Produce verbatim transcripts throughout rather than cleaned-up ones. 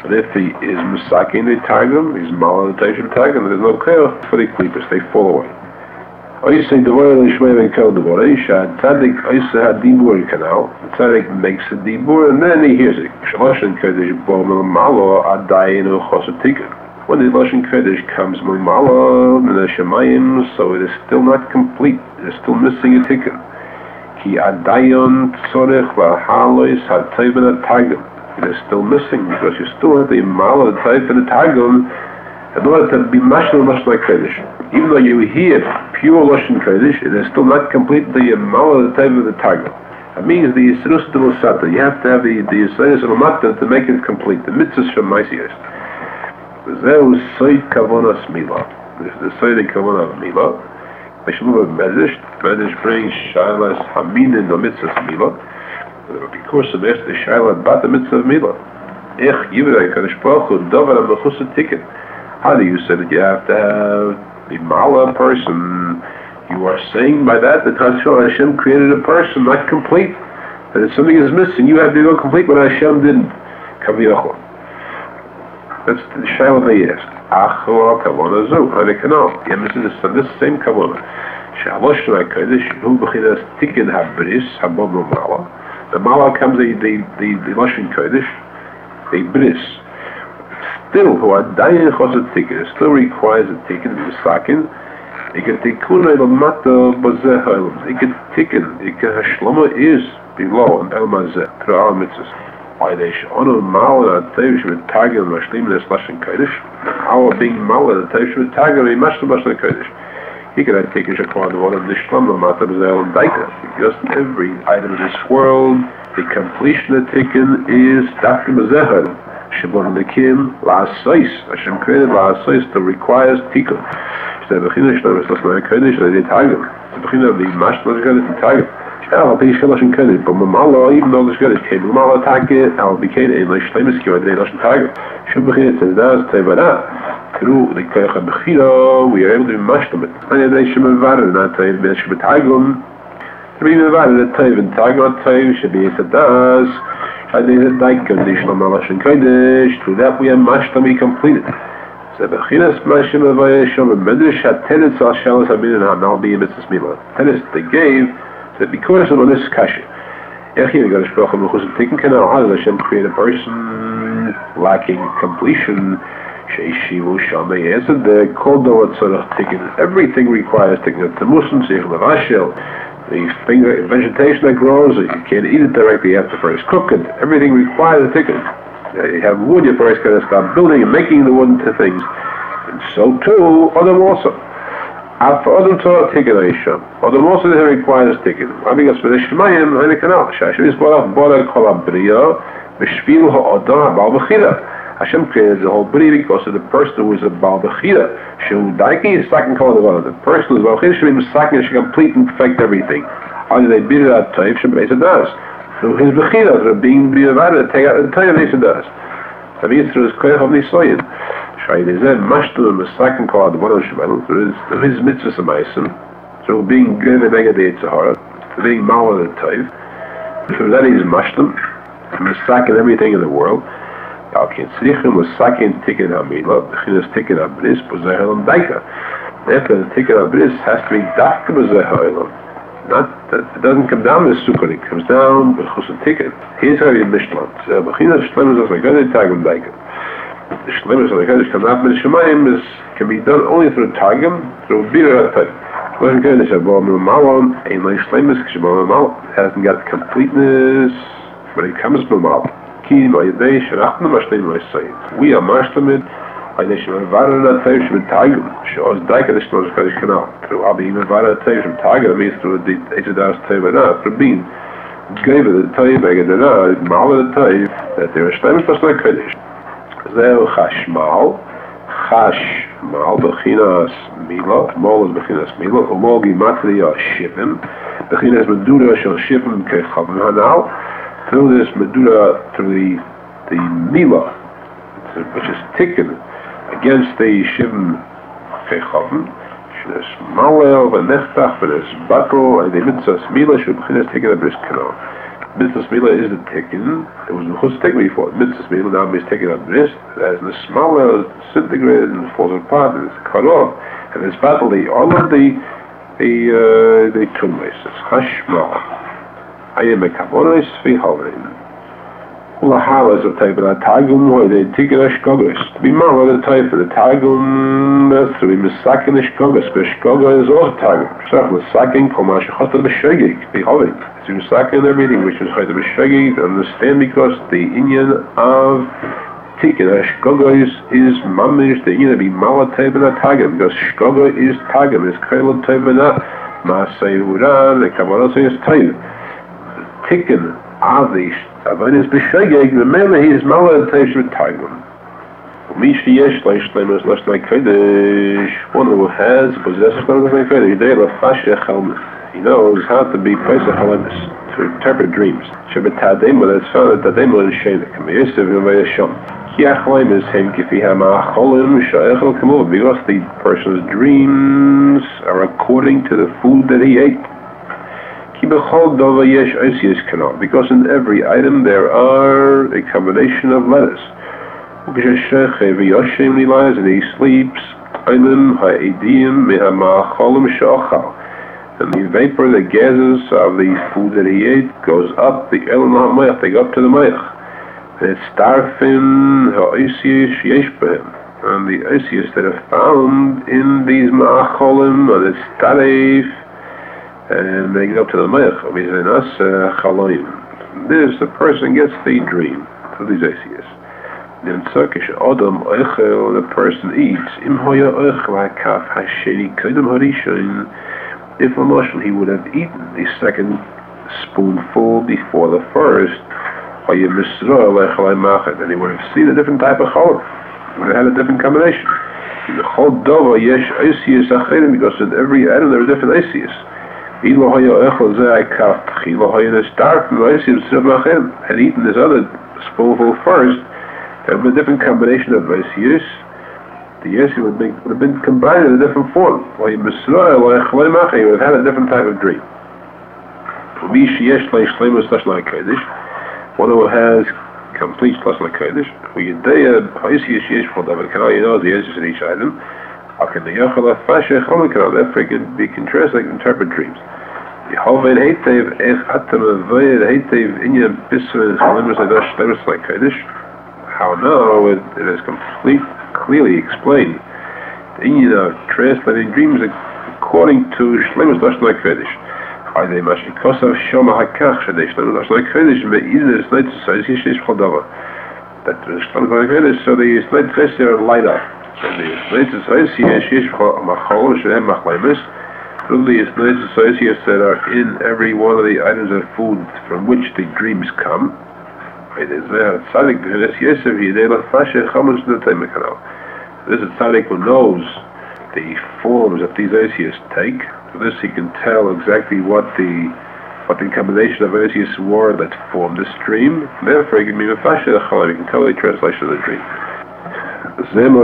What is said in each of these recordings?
But if he is Misakin the Targum, he's Mala the Taishim Targum, there's no Keil for the Klippas, they fall away. I say the word Lishmei and Kel Dibur. Isha Tzadik Isa had Dibur canal. Tzadik makes a Dibur and then he hears it. Shaloshin Kodesh Bo Malo Adayinu Chosatikin. When the Lashon Kodesh comes Malo and the Shemayim, so it is still not complete. It is still missing a tikkun. Ki Adayon Tzorech Lahalois Hatayven Atagim. It is still missing because you still have the Malo the Taif and the Tagim in order to be Mashal Lashon Kodesh. Even though you hear pure Lashon Kodesh, it is still not complete the Mala the Taif of the Tagim. That means the Yisrus de Musata. You have to have the the Yisrus of Amata to make it complete. The mitzvahs from Maisiyos. Zeu Soid Kavonas Mila. This is the Soid Kavonah of Mila. Meshmur Medish. Medish brings Shailas Hamin in the mitzvah of Mila. Because of this, the Shailah bat the mitzvah of Mila. Ech Yivrei Kadosh Baruch Hu Davar HaMechusah Tikkun. How do you say that you have to have the Mala person? You are saying by that that Hashem created a person not complete. That if something is missing, you have to go complete what Hashem didn't. Kaviyachol. That's the Shailah they ask. Acho Kavona Zu. How they can know? Yeah, this is this same Kavona. Shalosh HaKodesh Hu B'chinas Tikkun HaBris Habom Mala. The Mala comes the the the, the Lashon Kodesh, the Bris. Still, who are dying chosat tikkun, it still requires a tikkun to be sakin. It can tikkun el mata bazeh ha'elam. It can tikkun. It can hashlama is below and el mazeh through our mitzvahs. Why they shono mal and atayv shemit tagim mashlim nes lashon kodesh. How being mal and atayv shemit tagim mashlim lashon kodesh. He can have tikkun shakwan the one of nishlam el mata bazeh el daika. Just every item in this world, the completion of tikkun is dafka bazeh ha'elam. Shibon Lekim La'asais. Hashem created La'asais that requires tikkun. It's the Bechina Shalom is Lashon Kodesh and the Tagim. It's the Bechina of the Mashal Kodesh and Tagim. I'll be Shalom Kodesh, but Mamala, even though this Kodesh came Mamala Tagim, I'll be Kain in Lashon Kodesh and Lashon Tagim. Shub Bechina Tzedaz Tevada. Through the Kodesh Bechina, we are able to be Mashal it. And they should be Vada, not Tevin Bechina Tagim. To be Vada, the Tevin Tagim, Tevin should be Tzedaz. I think that that condition of Lashon Kodesh, through that we have Mashlam completed. So Bechinas Mashim Avayeshom and Medrash HaTeretz Al Shalos Hamin and Hanal B'Yim Mitzvahs Mila. Teretz they gave that because of this kasha. Echim Gadosh Baruch Hu Mechusah Tikkun Kanal. How does Hashem create a person lacking completion? Sheishivu Shamei Ezed the Kol Dawat Tzorach Tikkun. Everything requires Tikkun. Temusim Seich Levashel. The finger, vegetation that grows, you can't eat it directly, you have to first cook it. Everything requires a tikkun. You have wood, you first got to start building and making the wood into things. And so too, Adam also. After Adam Torah tikkun Aisha, Adam also requires tikkun. I think that's for the Shemayim, and the canal. Hashem is brought up, brought out Kol HaBriya, B'shvil HaOdam HaBal B'chida. Hashem created the whole Bri because of the person who is a Baal B'chida. Shu Daiki is second call of the person who is Baal B'chida should be second, should complete and perfect everything. How do they beat it out Taif? Should be does. Through his B'chida, through being B'yavada, take out the Taif, he does. That means through his Koyach of Nisoyin. Shai Nizeh, Mashtum, the second call of the Bono Shabbat, through his mitzvahs of Maisim, through being good and Egad the Yitzhahara, through being Mawah the Taif. Through that he's Mashtum, Misakin everything in the world. Al Kitzrichim was Sakin Tikkun HaMila, Bechinas Tikkun HaBris, B'Zeh Ha'elam Daika. Therefore, the Tikkun HaBris has to be Dafka B'Zeh Ha'elam. Not that it doesn't come down with Sukkot, it comes down with Chusah Tikkun. Here's how you Mishlan. So, Bechinas Shlemus as L'Gadei Tagim Daika. The Shlemus as L'Gadei comes out with Shemayim can be done only through Tagim, through Bira HaTayim. Lashon Kodesh Ha'bo M'Malon, Ein Lo Shlemus K'Shebo M'Malon. It hasn't got completeness when it comes to M'Malon. We are Mashlamid, I nation of Vara Tavish with Tagum, shows Dika the Snows Kodesh Canal. Through Abi Vara Tavish with Tagum, means through the Ejadas Tavana, through being gave it the Tav, Megadana, Mala the Tav, that there are Shlemus Pasla Kodesh. Zeo Chashmal, Chashmal, Bechinas Mila, Molas Bechinas Mila, Umogi Matria Shivim, Bechinas Medura Shal Shivim Kechavim Hanal. Through this Medura, through the the Mila, which is tikkun against the Shivim Kechavim, Shnes Malel, V'nechtach, V'nes Batro, and the Mitzvahs Mila, should B'chinas Tikkun HaBris Kanal. Mitzvah Mila is the tikkun. It was the chus tikkun before. Mitzvah Mila now is taken on this. As the smaller disintegrated and falls apart and it's cut off. And it's battled all of the the uh, the tumors. It's hashma. I am a kabonis fi hovin. Ula halas of type of the tagum or the tikkun ashkogos. To be more of the type of the tagum. That's to be misakin ashkogos. Because shkoga is all tagum. So misakin komash chata b'shegig fi hovin. So misakin everything which is chata b'shegig. Understand because the inyan of tikkun ashkogos is mamish the inyan to be mala type of the tagum. Because shkoga is tagum. Is kaila type of the masay huran. The kabbalah says type. Tikkun avish. Avonis b'shegeg, the mele he is maladish with tagum. Mishi yesh leish lemus lesh like kodesh. One who has possesses lemus like kodesh. They la fashe chelmus. He knows how to be pesach halemus to interpret dreams. Shabbatadema that's found at tadema in shenik. Meisev v'vayasham. Kiachleim is him kifi ha'ma'acholim sha'echel kamov. Because the person's dreams are according to the food that he ate. Because in every item there are a combination of letters. And he sleeps, and the vapor, the gases of the food that he ate goes up, the elam ha'mayach, they go up to the mayach. And it's starfin ha'oisius yesh b'hem. And the oisius that are found in these ma'acholim, and it's taref, and they go to the Mech, this, the person gets the dream through these Asias. Then Turkish Adam Eichel, the person eats, Im Hoya Eichel Kaf Hasheni Kodem Harishain, if a Moshe he would have eaten the second spoonful before the first, and he would have seen a different type of cholov, would have had a different combination. Because in every item there are different Asias. Had eaten this other spoonful first, there would be a different combination of Vaisius. The Yesi would, would have been combined in a different form. He would have had a different type of dream. One who has complete Shlosh LaKodesh, you know the Yesis in each item. Therefore, he can be translated and interpret dreams. How now it, it is complete, clearly explained the inyan of translating dreams according to Shlemus Lashon HaKodesh. That the Shlemus HaKodesh, so the Sled Chesed light up. And the Sled Chesed Truly, it's nice associates that are in every one of the items of food from which the dreams come. This is a tzaddik who knows the forms that these Asias take. For this, he can tell exactly what the what the combination of Asias were that formed this dream. Therefore, he can be mefashe the cholov. He can tell the translation of the dream. The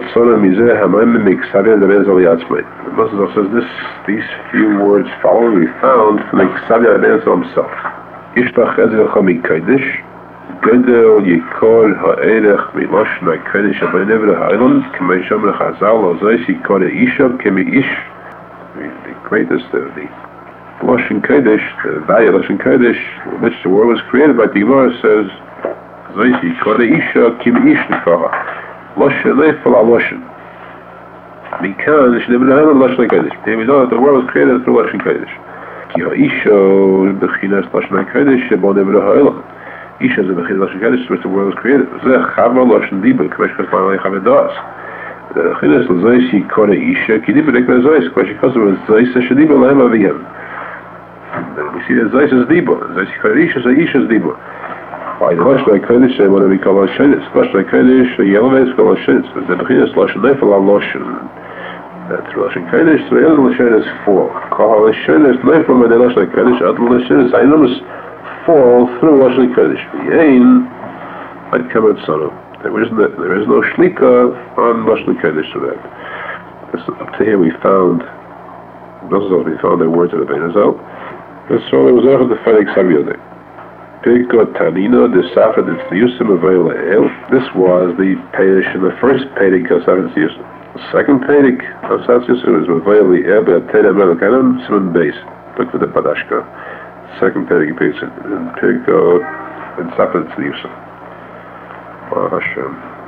Muslim says this, these few words following we found from the Ksavya Abenzel himself. Ishtach Ezel Chami Kodesh, Gedel Yikol Ha'erech Milosh Na Kodesh Abanev Ha'ilon, K'mei Shom L'Chazal Ozoisi Kore Ishav K'mi Ish. The greatest of the Lashon Kodesh, the value of Lashon Kodesh, which the word was created by the Gemara says, Ozoisi Kore Ishav K'mi Ish Nifara. Lashon Leifel Al-Lashon. Because we know that the world was created through Lashon Kodesh. Ki ha'isha b'chinas Lashon HaKodesh shebo nevra ha'elam. Isha is the b'chinas Lashon Kodesh which the world was created. Zeh chava Lashon Dibur k'mesh k'sman alei chavedas. The b'chinas l'zoisi kore isha ki dibur ekna zois k'mesh k'sman zois shedibur lahem aviyam. We see that zois is dibur. Zoisi kore isha is isha's dibur. By the Lashon HaKodesh, they want to be called Lashonis. Lashon HaKodesh, the Yelamed is called Lashonis. The Bechinas Lashon Neifel Al-Lashon. That's Lashon HaKodesh, so the other Lashon is four. Call Lashonis Neifel Med Lashon HaKodesh, other Lashonis, items fall through Lashon HaKodesh. V'yein, I'd come at Sonu. There is no, there is no Shlika on Lashon HaKodesh to that. This, up to here we found, those are we found the words of the Ben Azal. So there was ever the Fenix Savyodeh. Pirkei Tanina, the Safed Tzniusim Avayla El. This was the Pedish in the first Pedic of Safed Tzniusim. The second Pedic of Safed Tzniusim is Avayla El Be'atena Melkanon Simon Beis. Look for the Padashka. Second Pedic in Pirkei and Safed Tzniusim. Hashem.